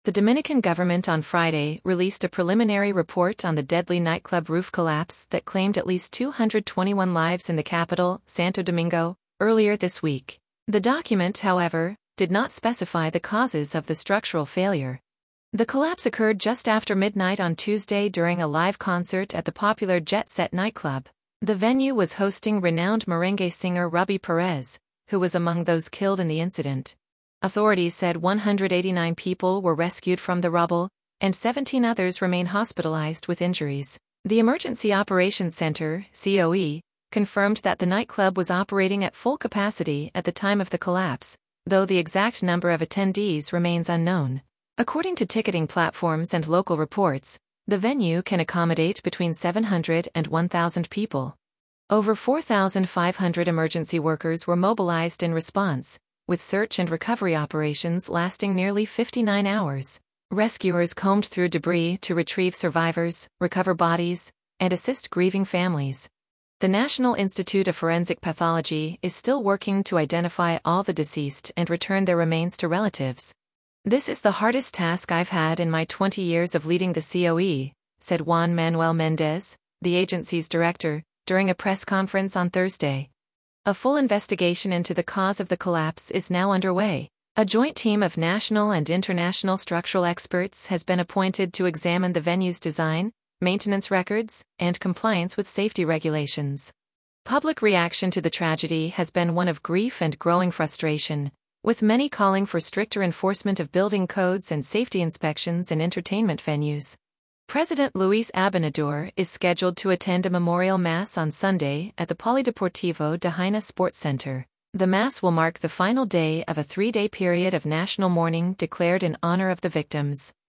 The Dominican government on Friday released a preliminary report on the deadly nightclub roof collapse that claimed at least 221 lives in the capital, Santo Domingo, earlier this week. The document, however, did not specify the causes of the structural failure. The collapse occurred just after midnight on Tuesday during a live concert at the popular Jet Set nightclub. The venue was hosting renowned merengue singer Ruby Perez, who was among those killed in the incident. Authorities said 189 people were rescued from the rubble, and 17 others remain hospitalized with injuries. The Emergency Operations Center, COE, confirmed that the nightclub was operating at full capacity at the time of the collapse, though the exact number of attendees remains unknown. According to ticketing platforms and local reports, the venue can accommodate between 700 and 1,000 people. Over 4,500 emergency workers were mobilized in response, with search and recovery operations lasting nearly 59 hours. Rescuers combed through debris to retrieve survivors, recover bodies, and assist grieving families. The National Institute of Forensic Pathology is still working to identify all the deceased and return their remains to relatives. "This is the hardest task I've had in my 20 years of leading the COE," said Juan Manuel Mendez, the agency's director, during a press conference on Thursday. A full investigation into the cause of the collapse is now underway. A joint team of national and international structural experts has been appointed to examine the venue's design, maintenance records, and compliance with safety regulations. Public reaction to the tragedy has been one of grief and growing frustration, with many calling for stricter enforcement of building codes and safety inspections in entertainment venues. President Luis Abinador is scheduled to attend a memorial mass on Sunday at the Polideportivo de Jaina Sports Center. The mass will mark the final day of a 3-day period of national mourning declared in honor of the victims.